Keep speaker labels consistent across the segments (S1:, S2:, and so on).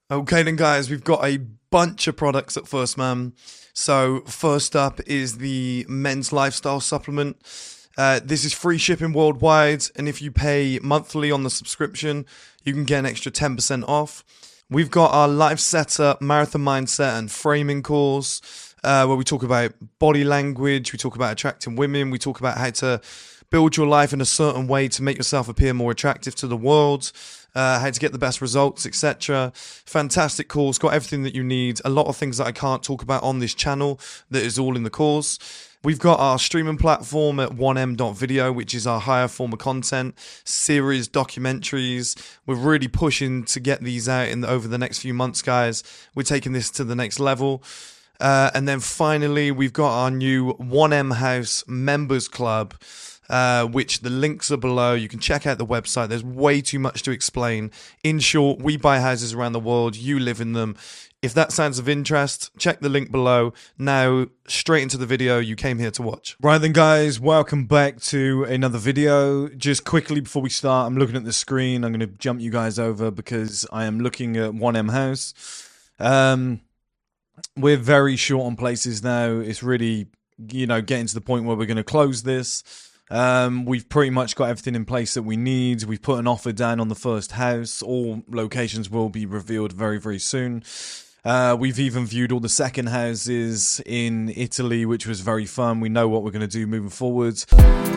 S1: Okay then guys, we've got a bunch of products at First Man. So first up is the men's lifestyle supplement. This is free shipping worldwide, and if you pay monthly on the subscription, you can get an extra 10% off. We've got our Life Setter Marathon Mindset and Framing course, where we talk about body language, we talk about attracting women, we talk about how to build your life in a certain way to make yourself appear more attractive to the world, how to get the best results, etc. Fantastic course, got everything that you need. A lot of things that I can't talk about on this channel that is all in the course. We've got our streaming platform at 1m.video, which is our higher form of content, series, documentaries. We're really pushing to get these out over the next few months, guys. We're taking this to the next level. And then finally, we've got our new 1M House Members Club, which the links are below. You can check out the website. There's way too much to explain. In short, we buy houses around the world. You live in them. If that sounds of interest, check the link below. Now, straight into the video you came here to watch.
S2: Right then, guys, welcome back to another video. Just quickly before we start, I'm looking at the screen. I'm going to jump you guys over because I am looking at 1M House. We're very short on places now. It's really, getting to the point where we're going to close this. We've pretty much got everything in place that we need. We've put an offer down on the first house. All locations will be revealed very, very soon. We've even viewed all the second houses in Italy, which was very fun. We know what we're going to do moving forwards.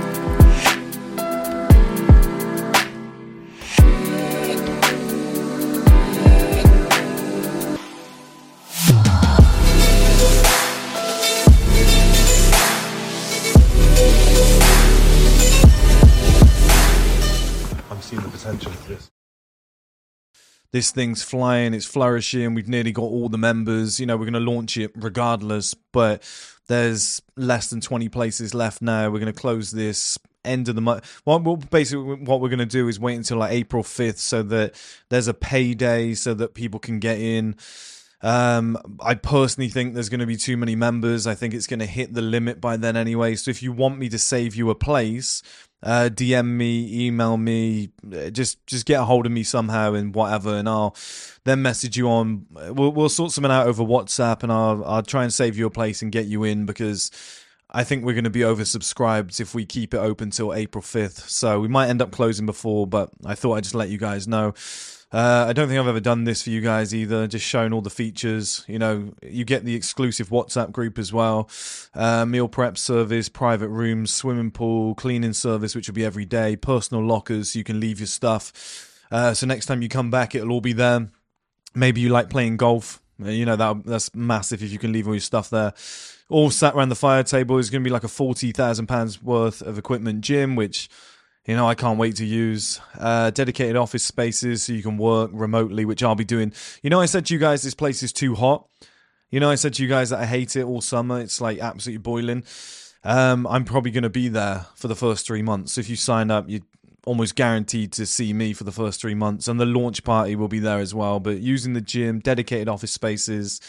S2: I'm seeing the potential of this. This thing's flying, it's flourishing, we've nearly got all the members, we're going to launch it regardless, but there's less than 20 places left now. We're going to close this end of the month. Well, basically what we're going to do is wait until like April 5th so that there's a payday so that people can get in. I personally think there's going to be too many members. I think it's going to hit the limit by then anyway, so if you want me to save you a place, DM me, email me, just get a hold of me somehow and whatever, and I'll then message you on. We'll sort something out over WhatsApp, and I'll try and save you a place and get you in, because I think we're going to be oversubscribed if we keep it open till April 5th. So we might end up closing before, but I thought I'd just let you guys know. I don't think I've ever done this for you guys either, just showing all the features. You get the exclusive WhatsApp group as well, meal prep service, private rooms, swimming pool, cleaning service, which will be every day, personal lockers so you can leave your stuff. So next time you come back, it'll all be there. Maybe you like playing golf. That's massive if you can leave all your stuff there. All sat around the fire table. Is going to be like a £40,000 worth of equipment gym, which I can't wait to use. Dedicated office spaces so you can work remotely, which I'll be doing. I said to you guys this place is too hot. I said to you guys that I hate it all summer. It's like absolutely boiling. I'm probably going to be there for the first 3 months. So if you sign up, you're almost guaranteed to see me for the first 3 months. And the launch party will be there as well. But using the gym, dedicated office spaces,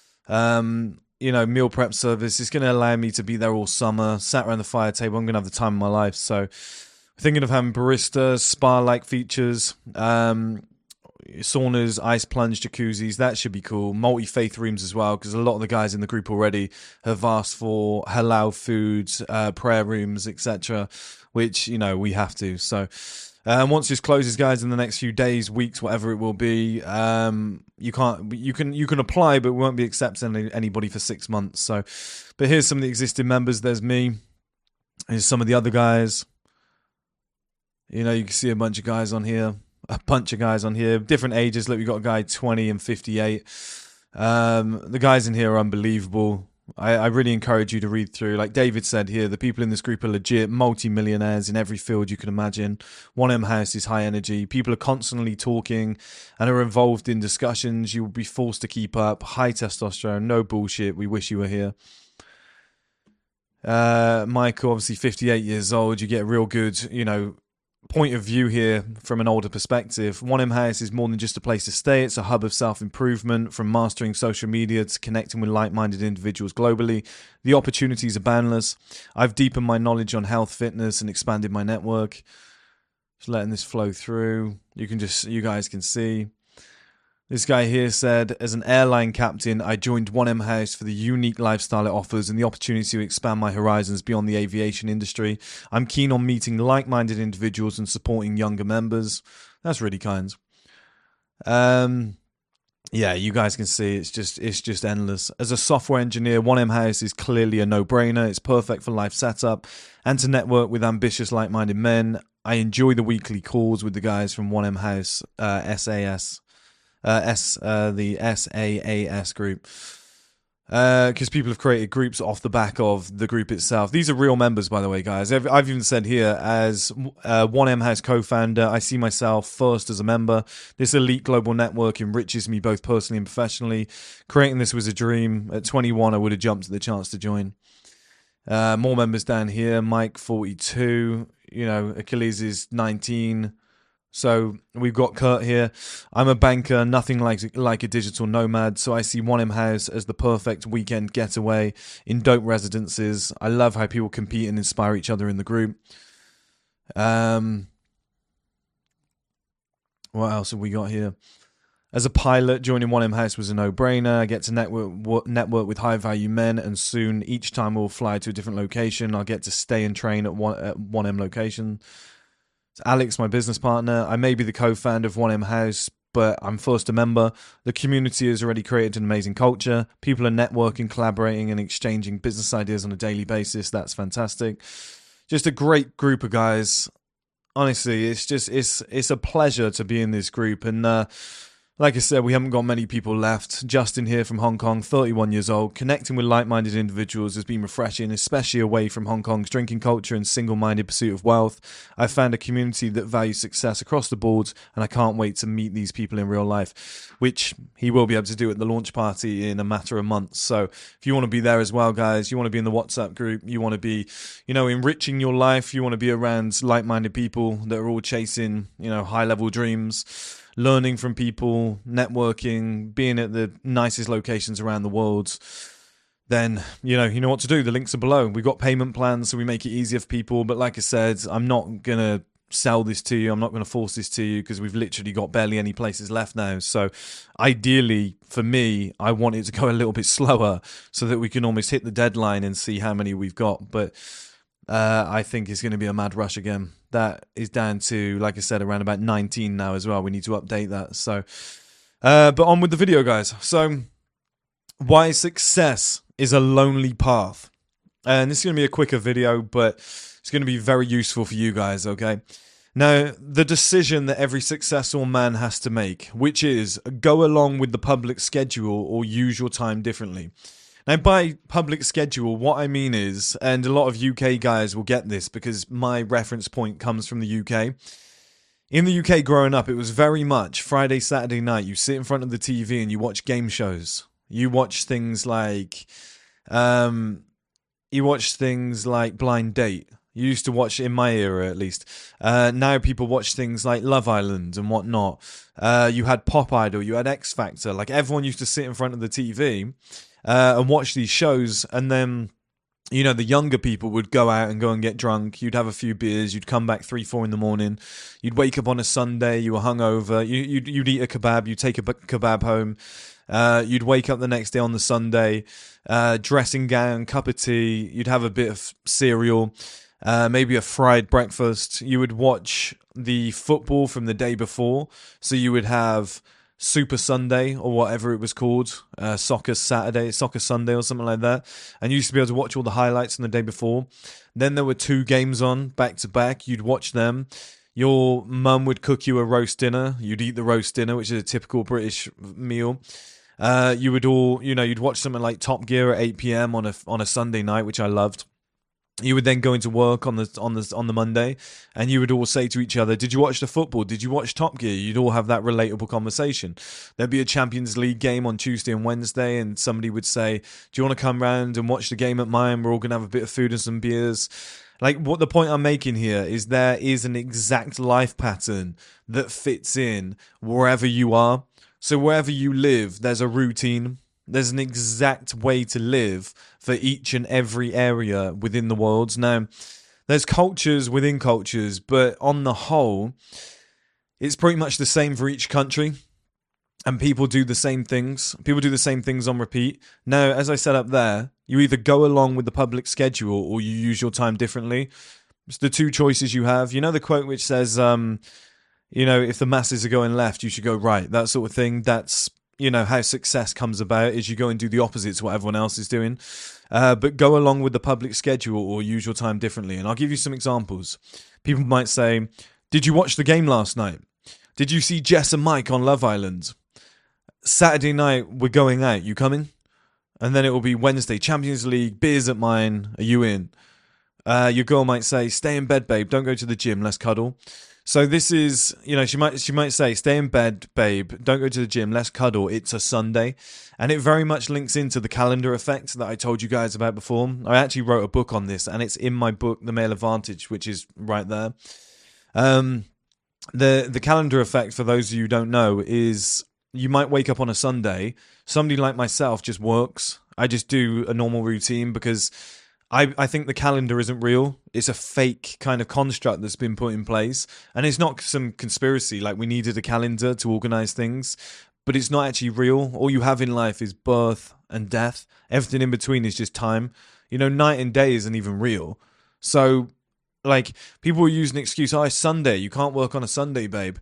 S2: meal prep service, it's going to allow me to be there all summer. Sat around the fire table, I'm going to have the time of my life. So thinking of having barista, spa-like features, saunas, ice plunge, jacuzzis. That should be cool. Multi-faith rooms as well, because a lot of the guys in the group already have asked for halal foods, prayer rooms, etc., which, we have to. So once this closes, guys, in the next few days, weeks, whatever it will be, you can apply, but we won't be accepting anybody for 6 months. So, but here's some of the existing members. There's me. Here's some of the other guys. You can see a bunch of guys on here. Different ages. Look, we've got a guy 20 and 58. The guys in here are unbelievable. I really encourage you to read through. Like David said here, the people in this group are legit multi-millionaires in every field you can imagine. 1M House is high energy. People are constantly talking and are involved in discussions. You will be forced to keep up. High testosterone, no bullshit. We wish you were here. Michael, obviously 58 years old. You get a real good, point of view here from an older perspective. 1M House is more than just a place to stay. It's a hub of self-improvement, from mastering social media to connecting with like-minded individuals globally. The opportunities are boundless. I've deepened my knowledge on health, fitness, and expanded my network. Just letting this flow through. You guys can see. This guy here said, as an airline captain, I joined 1M House for the unique lifestyle it offers and the opportunity to expand my horizons beyond the aviation industry. I'm keen on meeting like-minded individuals and supporting younger members. That's really kind. Yeah, you guys can see it's just endless. As a software engineer, 1M House is clearly a no-brainer. It's perfect for life setup and to network with ambitious, like-minded men. I enjoy the weekly calls with the guys from 1M House, the SAAS group, because people have created groups off the back of the group itself. These are real members, by the way, guys. I've even said here, as 1M House co-founder, I see myself first as a member. This elite global network enriches me both personally and professionally. Creating this was a dream. At 21, I would have jumped at the chance to join. More members down here. Mike, 42. Achilles is 19. So we've got Kurt here. I'm a banker, nothing like a digital nomad, so I see 1M House as the perfect weekend getaway in dope residences. I love how people compete and inspire each other in the group. What else have we got here? As a pilot, joining 1M House was a no-brainer. I get to network with high-value men, and soon, each time we'll fly to a different location, I'll get to stay and train at 1M location. Alex, my business partner. I may be the co-founder of 1M House, but I'm first a member. The community has already created an amazing culture. People are networking, collaborating, and exchanging business ideas on a daily basis. That's fantastic. Just a great group of guys. Honestly, it's a pleasure to be in this group. And like I said, we haven't got many people left. Justin here from Hong Kong, 31 years old. Connecting with like-minded individuals has been refreshing, especially away from Hong Kong's drinking culture and single-minded pursuit of wealth. I've found a community that values success across the board, and I can't wait to meet these people in real life, which he will be able to do at the launch party in a matter of months. So if you want to be there as well, guys, you want to be in the WhatsApp group, you want to be, enriching your life, you want to be around like-minded people that are all chasing, high-level dreams, learning from people, networking, being at the nicest locations around the world, then you know what to do. The links are below. We've got payment plans, so we make it easier for people. But like I said, I'm not going to sell this to you. I'm not going to force this to you because we've literally got barely any places left now. So ideally, for me, I want it to go a little bit slower so that we can almost hit the deadline and see how many we've got. But I think it's going to be a mad rush again. That is down to, like I said, around about 19 now as well. We need to update that. So, but on with the video, guys. So, why success is a lonely path. And this is going to be a quicker video, but it's going to be very useful for you guys, okay? Now, the decision that every successful man has to make, which is go along with the public schedule or use your time differently. Now, by public schedule, what I mean is, and a lot of UK guys will get this because my reference point comes from the UK. In the UK growing up, it was very much Friday, Saturday night. You sit in front of the TV and you watch game shows. You watch things like, Blind Date. You used to watch, in my era at least. Now people watch things like Love Island and whatnot. You had Pop Idol, you had X Factor. Like everyone used to sit in front of the TV and watch these shows, and then the younger people would go out and get drunk. You'd have a few beers. You'd come back 3-4 in the morning. You'd wake up on a Sunday. You were hungover. You'd eat a kebab. You'd take a kebab home. You'd wake up the next day on the Sunday, dressing gown, cup of tea. You'd have a bit of cereal, maybe a fried breakfast. You would watch the football from the day before. So you would have Super Sunday or whatever it was called, Soccer Sunday or something like that. And you used to be able to watch all the highlights from the day before. Then there were 2 games on back to back. You'd watch them. Your mum would cook you a roast dinner. You'd eat the roast dinner, which is a typical British meal. You would all, you'd watch something like Top Gear at 8 p.m. on a Sunday night, which I loved. You would then go into work on the Monday, and you would all say to each other, "Did you watch the football? Did you watch Top Gear?" You'd all have that relatable conversation. There'd be a Champions League game on Tuesday and Wednesday, and somebody would say, "Do you want to come round and watch the game at mine? We're all gonna have a bit of food and some beers." Like, what the point I'm making here is there is an exact life pattern that fits in wherever you are. So wherever you live, there's a routine. There's an exact way to live for each and every area within the world. Now, there's cultures within cultures, but on the whole, it's pretty much the same for each country. And people do the same things. People do the same things on repeat. Now, as I said up there, you either go along with the public schedule or you use your time differently. It's the two choices you have. You know the quote which says, if the masses are going left, you should go right. That sort of thing. That's, how success comes about is you go and do the opposite to what everyone else is doing. But go along with the public schedule or use your time differently. And I'll give you some examples. People might say, did you watch the game last night? Did you see Jess and Mike on Love Island? Saturday night, we're going out. You coming? And then it will be Wednesday, Champions League, beers at mine. Are you in? Your girl might say, stay in bed, babe. Don't go to the gym. Let's cuddle. So this is, she might say, stay in bed, babe. Don't go to the gym. Let's cuddle. It's a Sunday. And it very much links into the calendar effect that I told you guys about before. I actually wrote a book on this, and it's in my book, The Male Advantage, which is right there. The calendar effect, for those of you who don't know, is you might wake up on a Sunday. Somebody like myself just works. I just do a normal routine because I think the calendar isn't real. It's a fake kind of construct that's been put in place. And it's not some conspiracy like we needed a calendar to organize things. But it's not actually real. All you have in life is birth and death. Everything in between is just time. Night and day isn't even real. So, people will use an excuse, it's Sunday. You can't work on a Sunday, babe.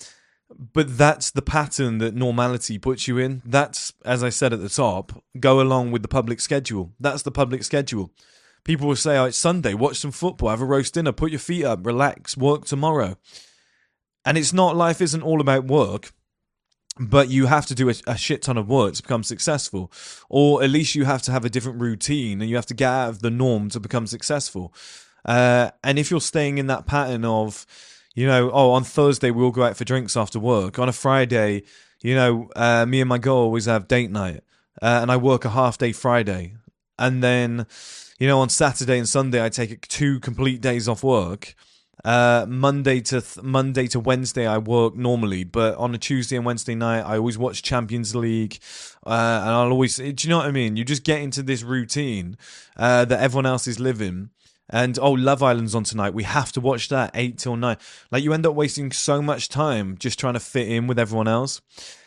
S2: But that's the pattern that normality puts you in. That's, as I said at the top, go along with the public schedule. That's the public schedule. People will say, it's Sunday, watch some football, have a roast dinner, put your feet up, relax, work tomorrow. And it's not, life isn't all about work, but you have to do a shit ton of work to become successful. Or at least you have to have a different routine and you have to get out of the norm to become successful. And if you're staying in that pattern of, on Thursday we'll go out for drinks after work. On a Friday, me and my girl always have date night. And I work a half day Friday. And then, on Saturday and Sunday I take 2 complete days off work. Monday to Wednesday I work normally, but on a Tuesday and Wednesday night I always watch Champions League, and I'll always, do you know what I mean? You just get into this routine that everyone else is living. And Love Island's on tonight, we have to watch that 8 till 9. You end up wasting so much time just trying to fit in with everyone else.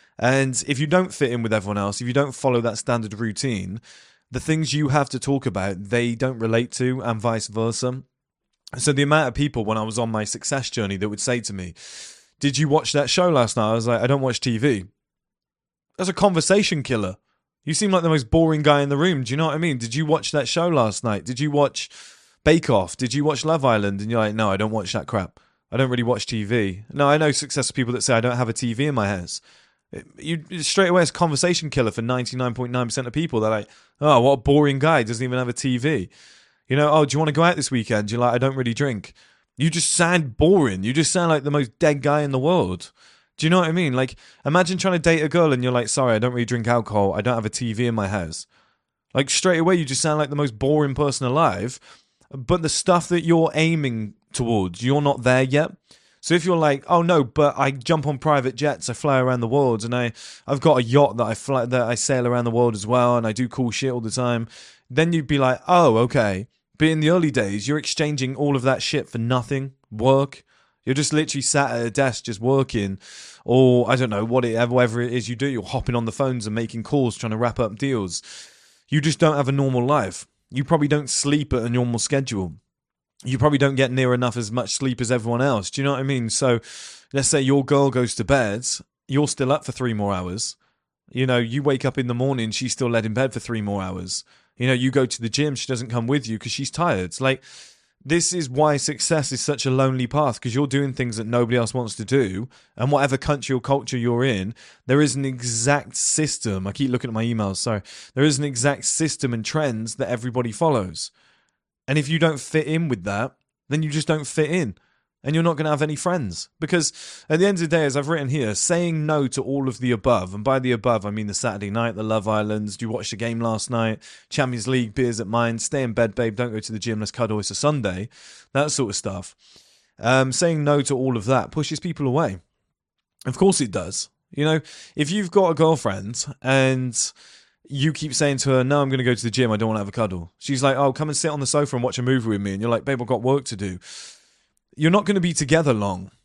S2: And if you don't fit in with everyone else, if you don't follow that standard routine, the things you have to talk about they don't relate to, and vice versa. So the amount of people when I was on my success journey that would say to me, did you watch that show last night? I was like, I don't watch TV. That's a conversation killer. You seem like the most boring guy in the room. Do you know what I mean? Did you watch that show last night? Did you watch Bake Off? Did you watch Love Island? And you're like, no, I don't watch that crap. I don't really watch TV. No, I know successful people that say I don't have a TV in my house. You straight away, it's a conversation killer for 99.9% of people. They're like, oh, what a boring guy, doesn't even have a TV. Do you want to go out this weekend? You're like, I don't really drink. You just sound boring. You just sound like the most dead guy in the world. Do you know what I mean? Imagine trying to date a girl and you're like, sorry, I don't really drink alcohol. I don't have a TV in my house. Straight away, you just sound like the most boring person alive. But the stuff that you're aiming towards, you're not there yet. So if you're like, oh no, but I jump on private jets, I fly around the world, and I've got a yacht that I sail around the world as well, and I do cool shit all the time, then you'd be like, oh, okay. But in the early days, you're exchanging all of that shit for nothing. Work. You're just literally sat at a desk just working, or I don't know, whatever it is you do, you're hopping on the phones and making calls, trying to wrap up deals. You just don't have a normal life. You probably don't sleep at a normal schedule. You probably don't get near enough as much sleep as everyone else. Do you know what I mean? So let's say your girl goes to bed, you're still up for 3 more hours. You wake up in the morning, she's still led in bed for 3 more hours. You go to the gym, she doesn't come with you because she's tired. This is why success is such a lonely path, because you're doing things that nobody else wants to do. And whatever country or culture you're in, there is an exact system. I keep looking at my emails, sorry. There is an exact system and trends that everybody follows. And if you don't fit in with that, then you just don't fit in. And you're not going to have any friends. Because at the end of the day, as I've written here, saying no to all of the above, and by the above, I mean the Saturday night, the Love Islands, do you watch the game last night, Champions League, beers at mine, stay in bed, babe, don't go to the gym, let's cuddle, it's a Sunday, that sort of stuff. Saying no to all of that pushes people away. Of course it does. If you've got a girlfriend and you keep saying to her, no, I'm going to go to the gym, I don't want to have a cuddle. She's like, oh, come and sit on the sofa and watch a movie with me. And you're like, babe, I've got work to do. You're not going to be together long.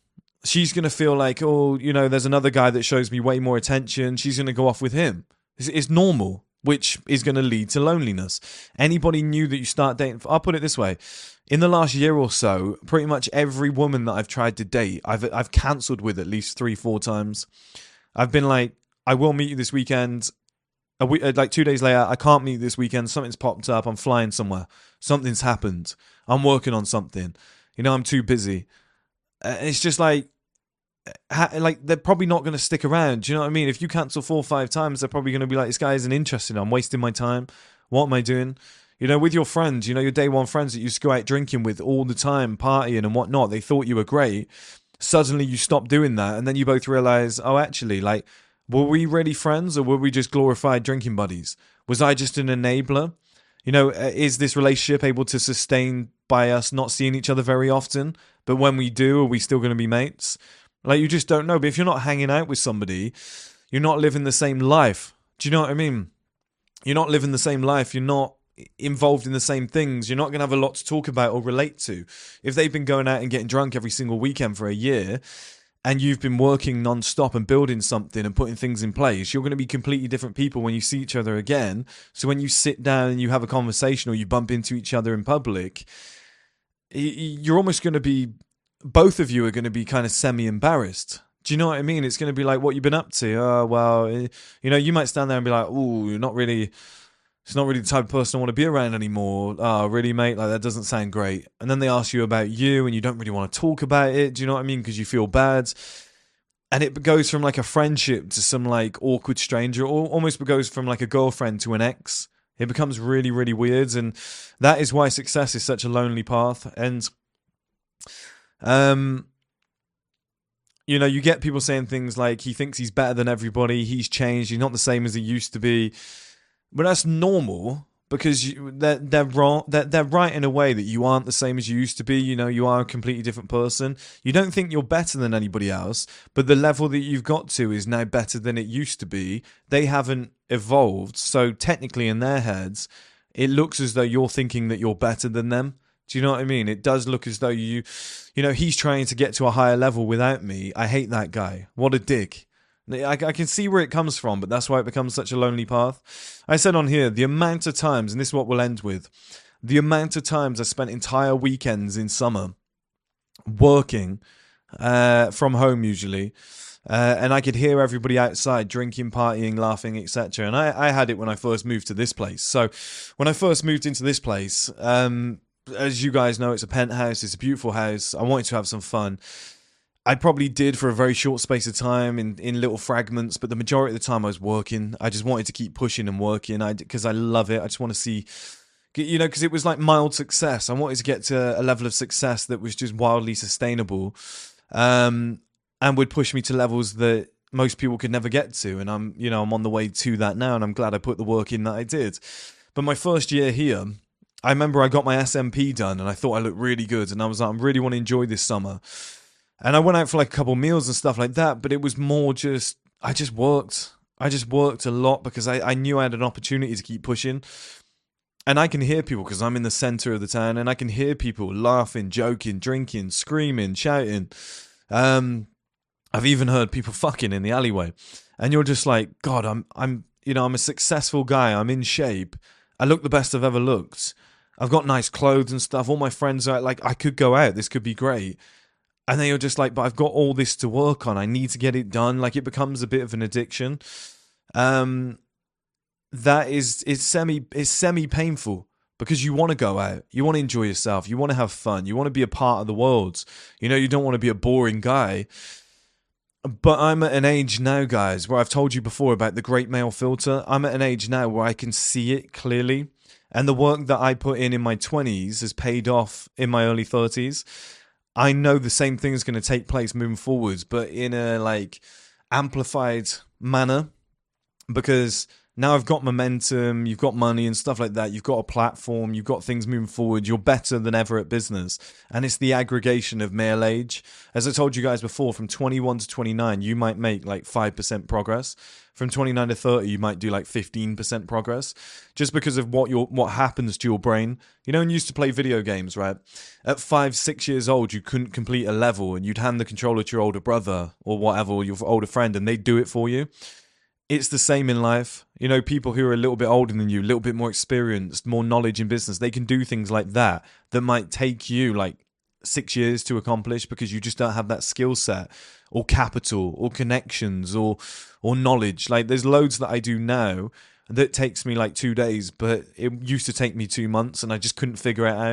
S2: she's going to feel like, oh, you know, there's another guy that shows me way more attention. She's going to go off with him. It's normal, which is going to lead to loneliness. Anybody new that you start dating, I'll put it this way. In the last year or so, pretty much every woman that I've tried to date, I've cancelled with at least 3-4 times. I've been like, I will meet you this weekend. Like 2 days later, I can't meet you this weekend. Something's popped up. I'm flying somewhere. Something's happened. I'm working on something. You know, I'm too busy. It's just like they're probably not going to stick around. Do you know what I mean? If you cancel 4 or 5 times, they're probably going to be like, this guy isn't interested. I'm wasting my time. What am I doing? You know, with your friends, you know, your day one friends that you used to go out drinking with all the time, partying and whatnot, they thought you were great. Suddenly you stop doing that. And then you both realize, oh, actually, like, were we really friends or were we just glorified drinking buddies? Was I just an enabler? You know, is this relationship able to sustain by us not seeing each other very often? But when we do, are we still going to be mates? Like, you just don't know. But if you're not hanging out with somebody, you're not living the same life. Do you know what I mean? You're not living the same life. You're not involved in the same things. You're not going to have a lot to talk about or relate to. If they've been going out and getting drunk every single weekend for a year and you've been working non-stop and building something and putting things in place, you're going to be completely different people when you see each other again. So when you sit down and you have a conversation or you bump into each other in public, you're almost going to be, both of you are going to be kind of semi-embarrassed. Do you know what I mean? It's going to be like, what you've been up to? Oh, well, you know, you might stand there and be like, ooh, you're not really... It's not really the type of person I want to be around anymore. Oh, really, mate? Like, that doesn't sound great. And then they ask you about you and you don't really want to talk about it. Do you know what I mean? Because you feel bad. And it goes from like a friendship to some like awkward stranger, or almost goes from like a girlfriend to an ex. It becomes really, really weird. And that is why success is such a lonely path. And, you know, you get people saying things like, he thinks he's better than everybody. He's changed. He's not the same as he used to be. But that's normal because they're wrong. They're right in a way that you aren't the same as you used to be. You know, you are a completely different person. You don't think you're better than anybody else, but the level that you've got to is now better than it used to be. They haven't evolved, so technically in their heads, it looks as though you're thinking that you're better than them. Do you know what I mean? It does look as though you know, he's trying to get to a higher level without me. I hate that guy. What a dick. I can see where it comes from, but that's why it becomes such a lonely path. I said on here, the amount of times, and this is what we'll end with, the amount of times I spent entire weekends in summer working from home usually, and I could hear everybody outside drinking, partying, laughing, etc. And I had it when I first moved to this place. So when I first moved into this place, as you guys know, it's a penthouse, it's a beautiful house. I wanted to have some fun. I probably did for a very short space of time in little fragments, but the majority of the time I was working. I just wanted to keep pushing and working because I love it. I just want to see, you know, because it was like mild success. I wanted to get to a level of success that was just wildly sustainable, and would push me to levels that most people could never get to. And I'm on the way to that now, and I'm glad I put the work in that I did. But my first year here, I remember I got my SMP done, and I thought I looked really good, and I was like, I really want to enjoy this summer. And I went out for like a couple meals and stuff like that, but it was more just, I just worked a lot because I knew I had an opportunity to keep pushing. And I can hear people because I'm in the center of the town, and I can hear people laughing, joking, drinking, screaming, shouting. I've even heard people fucking in the alleyway. And you're just like, God, I'm a successful guy. I'm in shape. I look the best I've ever looked. I've got nice clothes and stuff. All my friends are like, I could go out. This could be great. And then you're just like, but I've got all this to work on. I need to get it done. Like, it becomes a bit of an addiction. It's semi painful because you want to go out. You want to enjoy yourself. You want to have fun. You want to be a part of the world. You know, you don't want to be a boring guy. But I'm at an age now, guys, where I've told you before about the great male filter. I'm at an age now where I can see it clearly. And the work that I put in my 20s has paid off in my early 30s. I know the same thing is going to take place moving forwards, but in a like amplified manner, because Now I've got momentum, you've got money and stuff like that, you've got a platform, you've got things moving forward, you're better than ever at business. And it's the aggregation of male age. As I told you guys before, from 21 to 29, you might make like 5% progress. From 29 to 30, you might do like 15% progress, just because of what happens to your brain. You know, when you used to play video games, right? At 5, 6 years old, you couldn't complete a level and you'd hand the controller to your older brother or whatever, or your older friend, and they'd do it for you. It's the same in life. You know, people who are a little bit older than you, a little bit more experienced, more knowledge in business, they can do things like that might take you like 6 years to accomplish because you just don't have that skill set or capital or connections or knowledge. Like there's loads that I do now that takes me like 2 days, but it used to take me 2 months and I just couldn't figure it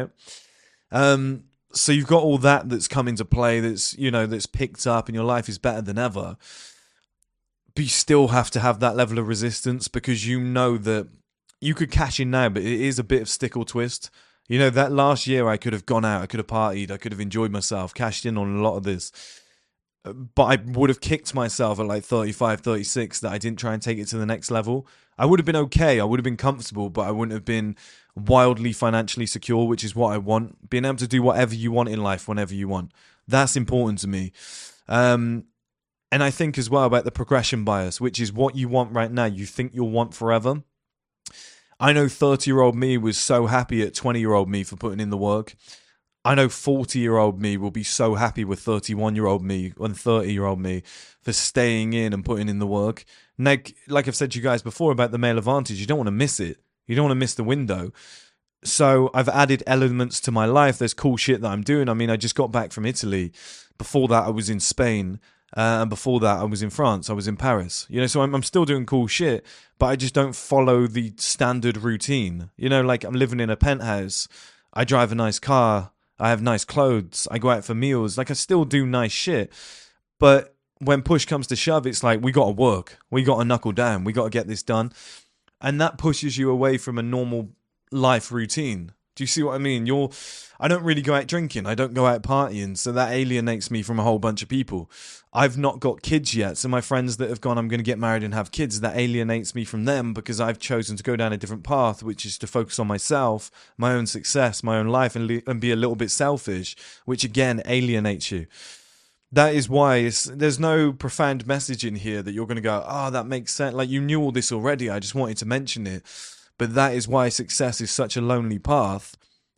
S2: out. So you've got all that's come into play that's picked up and your life is better than ever. But you still have to have that level of resistance because you know that you could cash in now, but it is a bit of stick or twist. You know, that last year I could have gone out, I could have partied, I could have enjoyed myself, cashed in on a lot of this. But I would have kicked myself at like 35, 36 that I didn't try and take it to the next level. I would have been okay, I would have been comfortable, but I wouldn't have been wildly financially secure, which is what I want. Being able to do whatever you want in life whenever you want. That's important to me. And I think as well about the progression bias, which is what you want right now, you think you'll want forever. I know 30-year-old me was so happy at 20-year-old me for putting in the work. I know 40-year-old me will be so happy with 31-year-old me and 30-year-old me for staying in and putting in the work. Like I've said to you guys before about the male advantage, you don't want to miss it. You don't want to miss the window. So I've added elements to my life. There's cool shit that I'm doing. I mean, I just got back from Italy. Before that, I was in Spain. And before that, I was in France. I was in Paris. You know, so I'm still doing cool shit, but I just don't follow the standard routine. You know, like I'm living in a penthouse. I drive a nice car. I have nice clothes. I go out for meals. Like I still do nice shit. But when push comes to shove, it's like we got to work. We got to knuckle down. We got to get this done. And that pushes you away from a normal life routine. Do you see what I mean? I don't really go out drinking. I don't go out partying. So that alienates me from a whole bunch of people. I've not got kids yet. So my friends that have gone, I'm going to get married and have kids, that alienates me from them because I've chosen to go down a different path, which is to focus on myself, my own success, my own life, and be a little bit selfish, which again alienates you. That is why there's no profound message in here that you're going to go, that makes sense. Like you knew all this already. I just wanted to mention it. But that is why success is such a lonely path.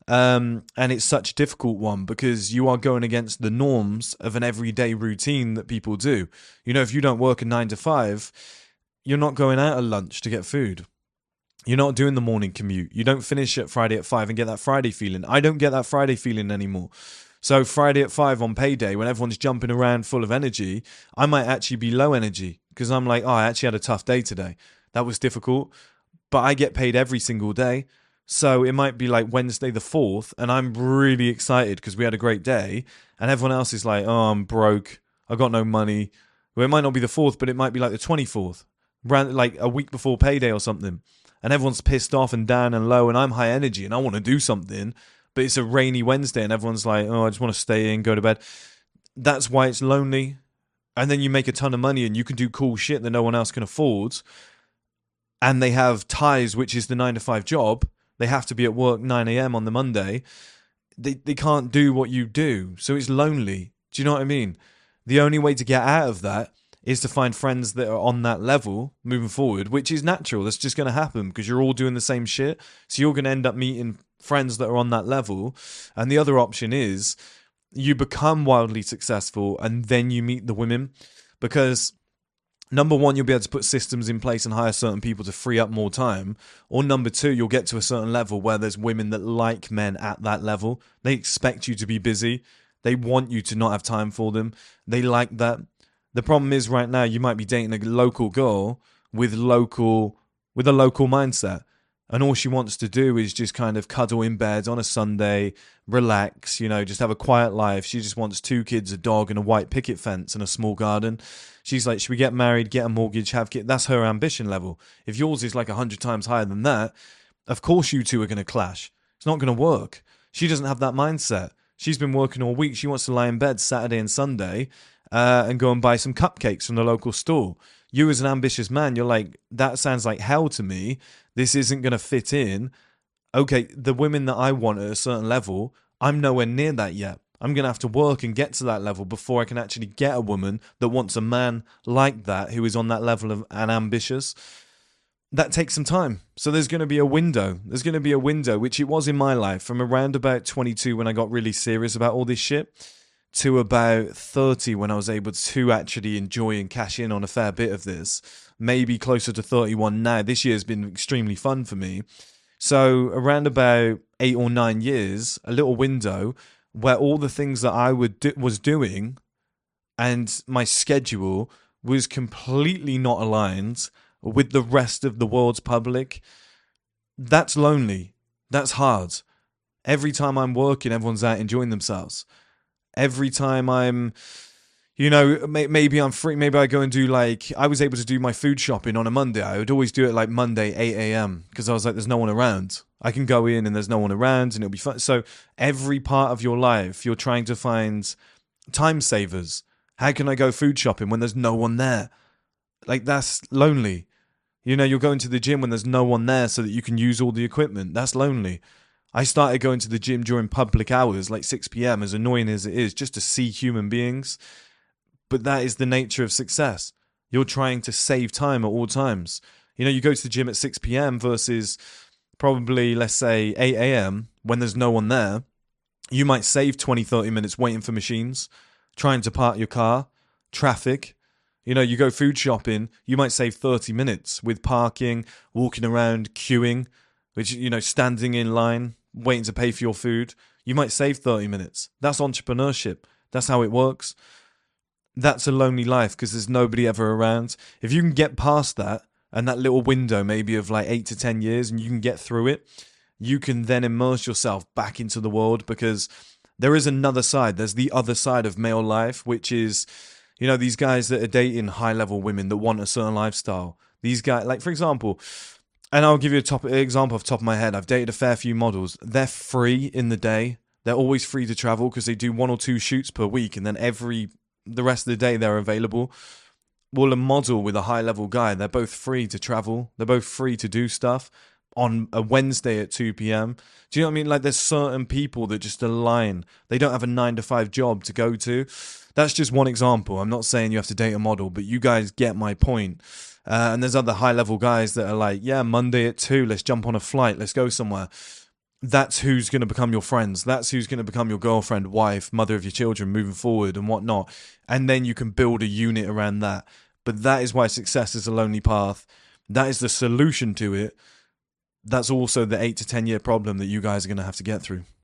S2: And it's such a difficult one because you are going against the norms of an everyday routine that people do. You know, if you don't work a 9 to 5, you're not going out at lunch to get food. You're not doing the morning commute. You don't finish at Friday at 5 and get that Friday feeling. I don't get that Friday feeling anymore. So Friday at 5 on payday, when everyone's jumping around full of energy, I might actually be low energy because I'm like, I actually had a tough day today. That was difficult. But I get paid every single day. So it might be like Wednesday the 4th, and I'm really excited because we had a great day. And everyone else is like, I'm broke. I've got no money. Well, it might not be the 4th, but it might be like the 24th, like a week before payday or something. And everyone's pissed off and down and low, and I'm high energy and I want to do something. But it's a rainy Wednesday, and everyone's like, I just want to stay in, go to bed. That's why it's lonely. And then you make a ton of money and you can do cool shit that no one else can afford. And they have ties, which is the 9 to 5 job. They have to be at work 9 a.m. on the Monday. They can't do what you do. So it's lonely. Do you know what I mean? The only way to get out of that is to find friends that are on that level moving forward, which is natural. That's just going to happen because you're all doing the same shit. So you're going to end up meeting friends that are on that level. And the other option is you become wildly successful and then you meet the women because... Number one, you'll be able to put systems in place and hire certain people to free up more time. Or number two, you'll get to a certain level where there's women that like men at that level. They expect you to be busy. They want you to not have time for them. They like that. The problem is right now you might be dating a local girl with a local mindset. And all she wants to do is just kind of cuddle in bed on a Sunday, relax, just have a quiet life. She just wants 2 kids, a dog, and a white picket fence and a small garden. She's like, should we get married, get a mortgage, have kids? That's her ambition level. If yours is like 100 times higher than that, of course you two are going to clash. It's not going to work. She doesn't have that mindset. She's been working all week. She wants to lie in bed Saturday and Sunday and go and buy some cupcakes from the local store. You as an ambitious man, you're like, that sounds like hell to me. This isn't going to fit in. Okay, the women that I want at a certain level, I'm nowhere near that yet. I'm going to have to work and get to that level before I can actually get a woman that wants a man like that, who is on that level of and ambitious. That takes some time. So there's going to be a window. There's going to be a window, which it was in my life, from around about 22 when I got really serious about all this shit, to about 30 when I was able to actually enjoy and cash in on a fair bit of this. Maybe closer to 31 now. This year's been extremely fun for me. So around about 8 or 9 years, a little window where all the things that I was doing and my schedule was completely not aligned with the rest of the world's public. That's lonely. That's hard. Every time I'm working, everyone's out enjoying themselves. Every time I'm, maybe I'm free. Maybe I go and do I was able to do my food shopping on a Monday. I would always do it Monday, 8 a.m. because I was like, there's no one around. I can go in and there's no one around and it'll be fun. So every part of your life, you're trying to find time savers. How can I go food shopping when there's no one there? That's lonely. You're going to the gym when there's no one there so that you can use all the equipment. That's lonely. I started going to the gym during public hours, 6 p.m., as annoying as it is, just to see human beings. But that is the nature of success. You're trying to save time at all times. You go to the gym at 6 p.m. versus probably, let's say, 8 a.m. when there's no one there. You might save 20, 30 minutes waiting for machines, trying to park your car, traffic. You go food shopping, you might save 30 minutes with parking, walking around, queuing, which, standing in line, waiting to pay for your food. You might save 30 minutes. That's entrepreneurship. That's how it works. That's a lonely life because there's nobody ever around. If you can get past that and that little window maybe of 8 to 10 years and you can get through it, you can then immerse yourself back into the world because there is another side. There's the other side of male life, which is, these guys that are dating high-level women that want a certain lifestyle. These guys, for example, and I'll give you an example off the top of my head. I've dated a fair few models. They're free in the day. They're always free to travel because they do 1 or 2 shoots per week, and then the rest of the day they're available. Well, a model with a high-level guy, they're both free to travel. They're both free to do stuff on a Wednesday at 2 p.m. Do you know what I mean? There's certain people that just align. They don't have a 9-to-5 job to go to. That's just one example. I'm not saying you have to date a model, but you guys get my point. And there's other high-level guys that are Monday at 2, let's jump on a flight, let's go somewhere. That's who's going to become your friends. That's who's going to become your girlfriend, wife, mother of your children moving forward and whatnot. And then you can build a unit around that. But that is why success is a lonely path. That is the solution to it. That's also the 8 to 10 year problem that you guys are going to have to get through.